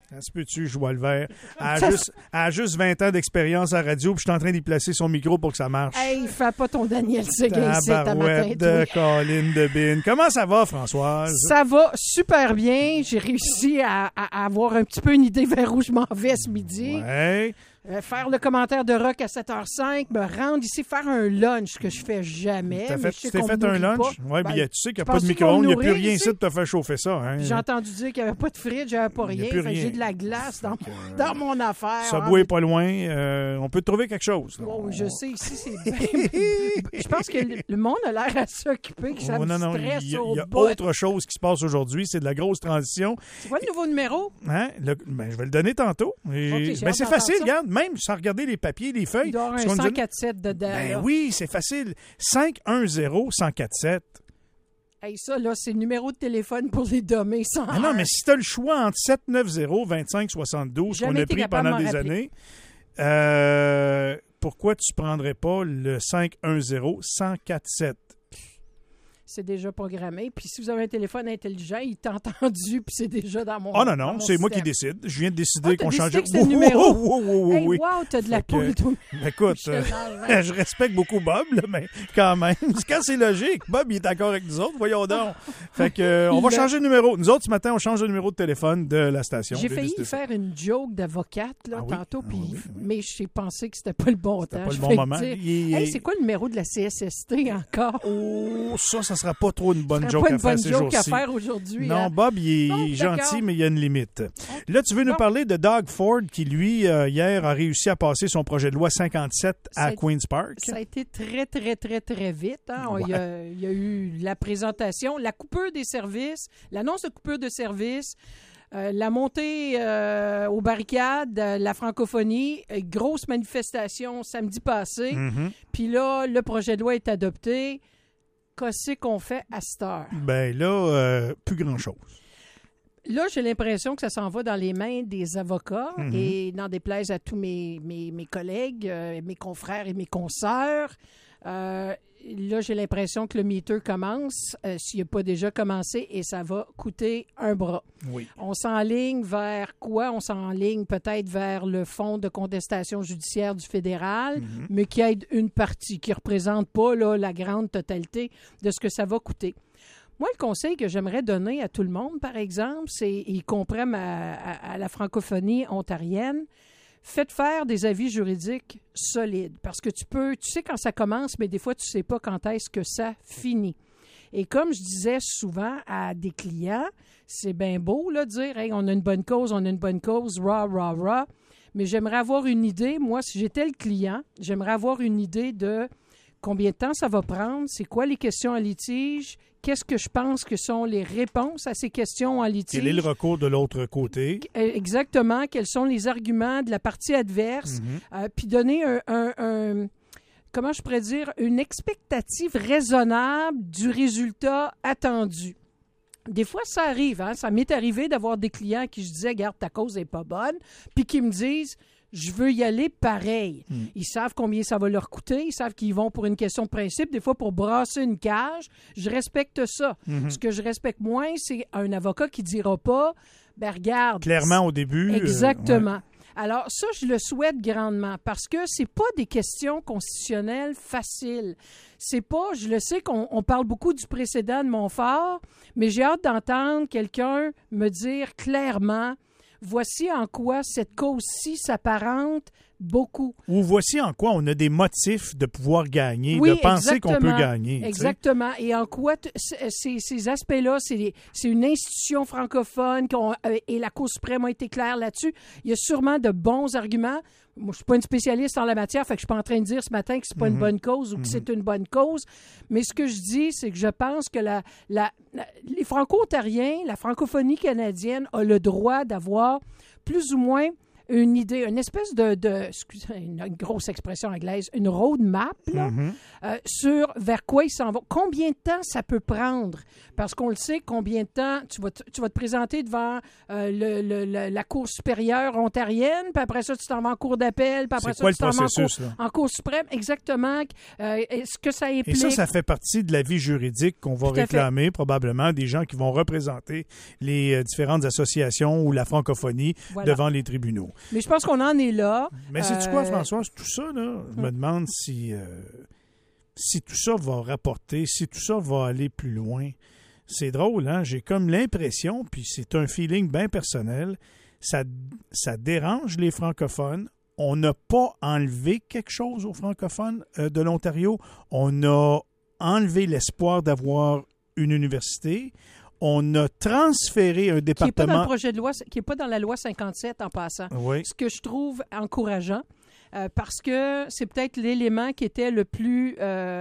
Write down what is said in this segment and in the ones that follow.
Ça se peut-tu, je vois le vert. Elle a juste 20 ans d'expérience à radio, puis je suis en train d'y placer son micro pour que ça marche. Hey, fais pas ton Daniel Seguin ici, ta matin. De Colline de Bin. Comment ça va, Françoise? Ça va super bien. J'ai réussi à avoir un petit peu une idée vers où je m'en vais ce midi. Ouais. Faire le commentaire de rock à 7h05, me rendre ici, faire un lunch que je fais jamais. Tu t'es fait un lunch? Oui, Ben, tu sais qu'il n'y a pas de micro-ondes, il n'y a plus rien ici de te faire chauffer ça. Hein? J'ai entendu dire qu'il n'y avait pas de frites, j'avais pas rien. J'ai de la glace dans mon affaire. Subway pas loin. On peut te trouver quelque chose. Oh, je sais, ici, c'est bien. Je pense que le monde a l'air à s'occuper, que ça me stresse au bout. Il y a autre chose qui se passe aujourd'hui, c'est de la grosse transition. C'est quoi le nouveau numéro? Hein? Je vais le donner tantôt. C'est facile, regarde. Même sans regarder les papiers, les feuilles. Il doit y avoir un 104.7 dedans. Ben oui, c'est facile. 510-104.7. Hey, ça, là, c'est le numéro de téléphone pour les dommer sans. Ah non, mais si tu as le choix entre 790-2572 qu'on a pris pendant des années, pourquoi tu ne prendrais pas le 510-104.7? C'est déjà programmé. Puis si vous avez un téléphone intelligent, il t'a entendu, puis c'est déjà dans mon. Ah non, c'est moi qui décide. Je viens de décider qu'on change. C'est le numéro. Oui. Wow, t'as de la poule. Écoute, je respecte beaucoup Bob, là, mais quand même, quand c'est logique, Bob, il est d'accord avec nous autres, voyons donc. Fait que, on va changer de numéro. Nous autres, ce matin, on change de numéro de téléphone de la station. J'ai failli faire une joke d'avocate tantôt, mais j'ai pensé que c'était pas le bon temps. C'était pas le bon moment. C'est quoi le numéro de la CSST encore? Oh, ça sera pas trop une bonne joke à faire ces jours-ci. À faire aujourd'hui. Non, hein? Bob, il est gentil, mais il y a une limite. Là, tu veux nous parler de Doug Ford qui, lui, hier, a réussi à passer son projet de loi 57 à Queen's Park. Ça a été très, très, très, très vite. Hein? Ouais. Il y a eu la présentation, la coupure des services, l'annonce de coupure de services, la montée aux barricades, la francophonie, grosse manifestation samedi passé. Mm-hmm. Puis là, le projet de loi est adopté. Qu'est-ce qu'on fait à cette heure? Ben là, plus grand-chose. Là, j'ai l'impression que ça s'en va dans les mains des avocats et n'en déplaise à tous mes collègues, mes confrères et mes consoeurs. Là, j'ai l'impression que le MeToo commence, s'il n'a pas déjà commencé, et ça va coûter un bras. Oui. On s'enligne vers quoi? On s'enligne peut-être vers le fonds de contestation judiciaire du fédéral, mais qui aide une partie, qui ne représente pas là, la grande totalité de ce que ça va coûter. Moi, le conseil que j'aimerais donner à tout le monde, par exemple, c'est, y compris à la francophonie ontarienne, faites faire des avis juridiques solides. Parce que tu sais quand ça commence, mais des fois, tu ne sais pas quand est-ce que ça finit. Et comme je disais souvent à des clients, c'est bien beau là, de dire hey, on a une bonne cause, rah. Mais j'aimerais avoir une idée, moi, si j'étais le client, j'aimerais avoir une idée de combien de temps ça va prendre, c'est quoi les questions en litige, qu'est-ce que je pense que sont les réponses à ces questions en litige. Quel est le recours de l'autre côté? Exactement. Quels sont les arguments de la partie adverse? Puis donner comment je pourrais dire, une expectative raisonnable du résultat attendu. Des fois, ça arrive. Hein? Ça m'est arrivé d'avoir des clients qui je disais, regarde, ta cause n'est pas bonne, puis qui me disent, je veux y aller pareil. Ils savent combien ça va leur coûter. Ils savent qu'ils vont pour une question de principe, des fois pour brasser une cage. Je respecte ça. Ce que je respecte moins, c'est un avocat qui ne dira pas, ben regarde. Clairement au début. Exactement. Ouais. Alors ça, je le souhaite grandement parce que c'est pas des questions constitutionnelles faciles. C'est pas, je le sais qu'on parle beaucoup du précédent de Montfort, mais j'ai hâte d'entendre quelqu'un me dire clairement voici en quoi cette cause-ci s'apparente beaucoup. Ou voici en quoi on a des motifs de pouvoir gagner, de penser qu'on peut gagner. Exactement. Et en quoi ces aspects-là, c'est une institution francophone et la Cour suprême a été claire là-dessus. Il y a sûrement de bons arguments. Moi, je ne suis pas une spécialiste en la matière, fait que je ne suis pas en train de dire ce matin que ce n'est pas une bonne cause ou que c'est une bonne cause. Mais ce que je dis, c'est que je pense que les Franco-Ontariens, la francophonie canadienne a le droit d'avoir plus ou moins une idée, une espèce excusez, une grosse expression anglaise, une roadmap là, sur vers quoi ils s'en vont. Combien de temps ça peut prendre? Parce qu'on le sait, combien de temps tu vas te présenter devant la Cour supérieure ontarienne, puis après ça, tu t'en vas en Cour d'appel, puis après ça, tu t'en vas en Cour suprême. Exactement. Est-ce que ça implique... Et ça fait partie de la vie juridique qu'on va réclamer, probablement, des gens qui vont représenter les différentes associations ou la francophonie devant les tribunaux. Mais je pense qu'on en est là. Mais sais-tu quoi, Françoise? Tout ça, là, je me demande si tout ça va rapporter, si tout ça va aller plus loin. C'est drôle, hein? J'ai comme l'impression, puis c'est un feeling bien personnel, ça dérange les francophones. On n'a pas enlevé quelque chose aux francophones de l'Ontario. On a enlevé l'espoir d'avoir une université. On a transféré un département... Qui n'est pas dans le projet de loi, qui n'est pas dans la loi 57 en passant. Oui. Ce que je trouve encourageant, parce que c'est peut-être l'élément qui était le plus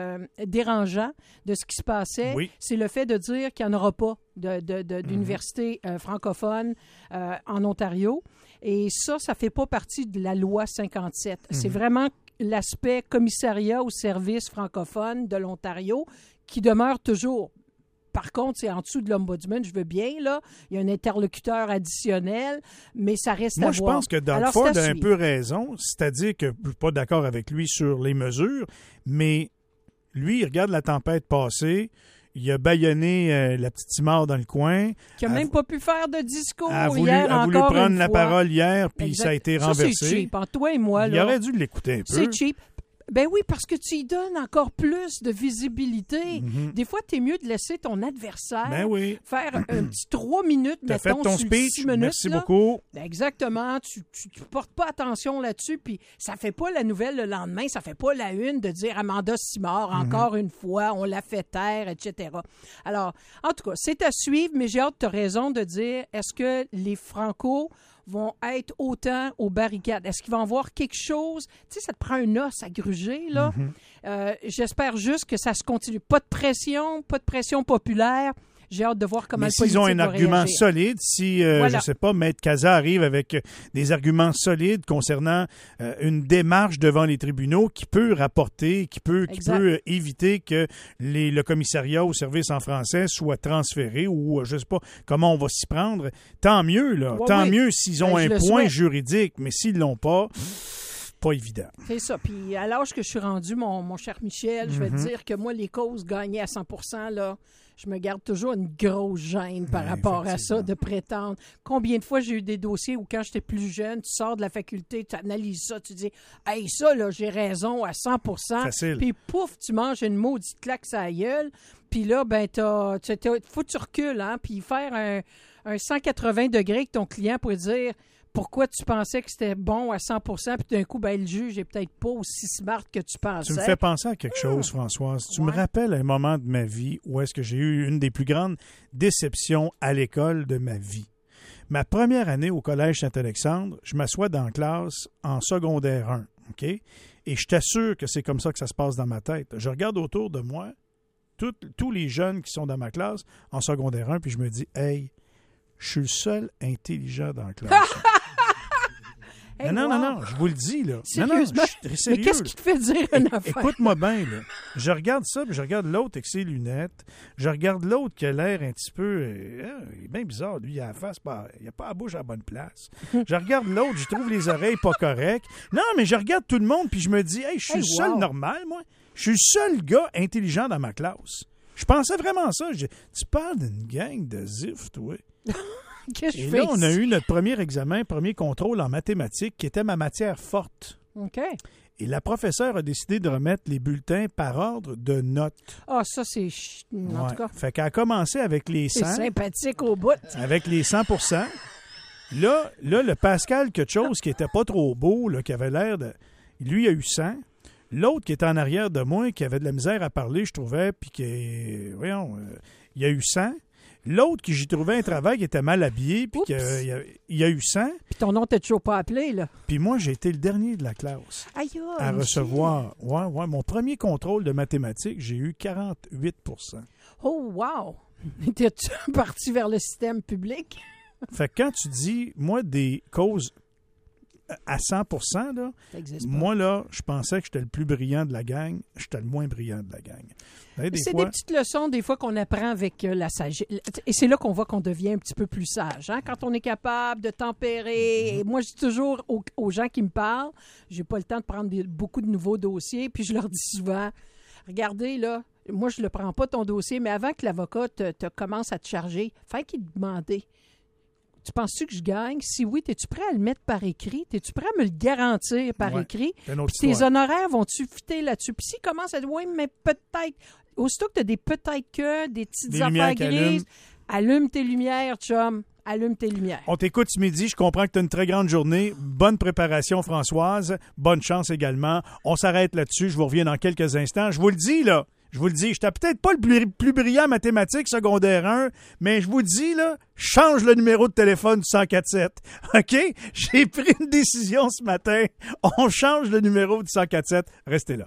dérangeant de ce qui se passait, c'est le fait de dire qu'il n'y en aura pas d'université francophone en Ontario. Et ça ne fait pas partie de la loi 57. C'est vraiment l'aspect commissariat au service francophone de l'Ontario qui demeure toujours. Par contre, c'est en dessous de l'Ombudsman, je veux bien, là. Il y a un interlocuteur additionnel, mais ça reste à voir. Moi, je pense que Doug Ford a un peu raison, c'est-à-dire que je ne suis pas d'accord avec lui sur les mesures, mais lui, il regarde la tempête passer, il a bâillonné la petite Timor dans le coin. Qui n'a même pas pu faire de discours hier encore une fois. A voulu prendre la parole hier, puis ça a été renversé. Ça, c'est cheap. Entre toi et moi, là. Il aurait dû l'écouter un peu. C'est cheap. Ben oui, parce que tu y donnes encore plus de visibilité. Des fois, tu es mieux de laisser ton adversaire faire un petit 3 minutes, mettons, fait ton speech, 6 minutes. Merci beaucoup. Ben exactement. Tu portes pas attention là-dessus, puis ça fait pas la nouvelle le lendemain, ça fait pas la une de dire Amanda Simard, encore une fois, on l'a fait taire, etc. Alors, en tout cas, c'est à suivre, mais j'ai hâte, tu as raison de dire, est-ce que les Franco vont être autant aux barricades? Est-ce qu'ils vont avoir quelque chose? Tu sais, ça te prend un os à gruger, là. J'espère juste que ça se continue. Pas de pression populaire. J'ai hâte de voir comment le politique s'ils ont un va argument réagir. solide, si, je ne sais pas, Maître Casa arrive avec des arguments solides concernant une démarche devant les tribunaux qui peut rapporter, qui peut éviter que le commissariat au service en français soit transféré ou je ne sais pas comment on va s'y prendre, tant mieux, là. Tant mieux s'ils ont un point juridique, mais s'ils ne l'ont pas évident. C'est ça. Puis à l'âge que je suis rendu, mon cher Michel, je vais te dire que moi, les causes gagnées à 100%, là, je me garde toujours une grosse gêne par rapport à ça, de prétendre. Combien de fois j'ai eu des dossiers où, quand j'étais plus jeune, tu sors de la faculté, tu analyses ça, tu dis « Hey, ça, là, j'ai raison à 100%. » Facile. Puis pouf, tu manges une maudite claque sur la gueule. Puis là, ben, faut que tu recules, hein, puis faire un 180 degrés avec ton client pour dire pourquoi tu pensais que c'était bon à 100%, puis d'un coup, ben, le juge n'est peut-être pas aussi smart que tu pensais. Tu me fais penser à quelque chose, Françoise. Tu me rappelles un moment de ma vie où est-ce que j'ai eu une des plus grandes déceptions à l'école de ma vie. Ma première année au Collège Saint-Alexandre, je m'assois dans la classe en secondaire 1, OK? Et je t'assure que c'est comme ça que ça se passe dans ma tête. Je regarde autour de moi tous les jeunes qui sont dans ma classe en secondaire 1, puis je me dis, hey, je suis le seul intelligent dans la classe. Hey, non, je vous le dis, là. Sérieusement? Non, je sérieux. Mais qu'est-ce qui te fait dire une affaire? Écoute-moi bien, là. Je regarde ça, puis je regarde l'autre avec ses lunettes. Je regarde l'autre qui a l'air un petit peu... il est bien bizarre, lui, il a la face, il n'a pas la bouche à la bonne place. Je regarde l'autre, je trouve les oreilles pas correctes. Non, mais je regarde tout le monde, puis je me dis, hey, je suis le seul normal, moi. Je suis le seul gars intelligent dans ma classe. Je pensais vraiment ça. Tu parles d'une gang de zif, toi. Et là, on a eu notre premier examen, premier contrôle en mathématiques, qui était ma matière forte. OK. Et la professeure a décidé de remettre les bulletins par ordre de notes. Ah, ça, c'est... En tout cas... Fait qu'elle a commencé avec les 100. C'est sympathique au bout. Avec les 100%. Là, le Pascal quelque chose qui était pas trop beau, là, qui avait l'air de... Lui, il a eu 100. L'autre qui était en arrière de moi, qui avait de la misère à parler, je trouvais, puis qui... il a eu 100. L'autre qui j'y trouvais un travail qui était mal habillé, puis il a eu 100. Puis ton nom t'es toujours pas appelé, là. Puis moi, j'ai été le dernier de la classe à recevoir. Ouais, mon premier contrôle de mathématiques, j'ai eu 48%. Oh, wow! Étais-tu parti vers le système public? Fait que quand tu dis, moi, des causes à 100%, là, Ça existe pas. moi, là, je pensais que j'étais le plus brillant de la gang. J'étais le moins brillant de la gang. C'est des petites leçons, des fois, qu'on apprend avec la sagesse. Et c'est là qu'on voit qu'on devient un petit peu plus sage. Hein? Quand on est capable de tempérer. Et moi, je dis toujours aux gens qui me parlent, j'ai pas le temps de prendre beaucoup de nouveaux dossiers, puis je leur dis souvent, regardez, là, moi, je ne le prends pas ton dossier, mais avant que l'avocat te commence à te charger, fait qu'il te demandait. Tu penses-tu que je gagne? Si oui, es-tu prêt à le mettre par écrit? Es-tu prêt à me le garantir par écrit? Puis tes honoraires vont-tu fitter là-dessus? Puis s'il commence à dire, oui, mais peut-être, aussitôt que tu as des peut-être que, des petites affaires grises, allume tes lumières, chum. Allume tes lumières. On t'écoute ce midi. Je comprends que tu as une très grande journée. Bonne préparation, Françoise. Bonne chance également. On s'arrête là-dessus. Je vous reviens dans quelques instants. Je vous le dis, là. Je vous le dis, je n'étais peut-être pas le plus brillant en mathématiques secondaire 1, mais je vous dis, là, change le numéro de téléphone du 1047. OK? J'ai pris une décision ce matin. On change le numéro du 1047. Restez là.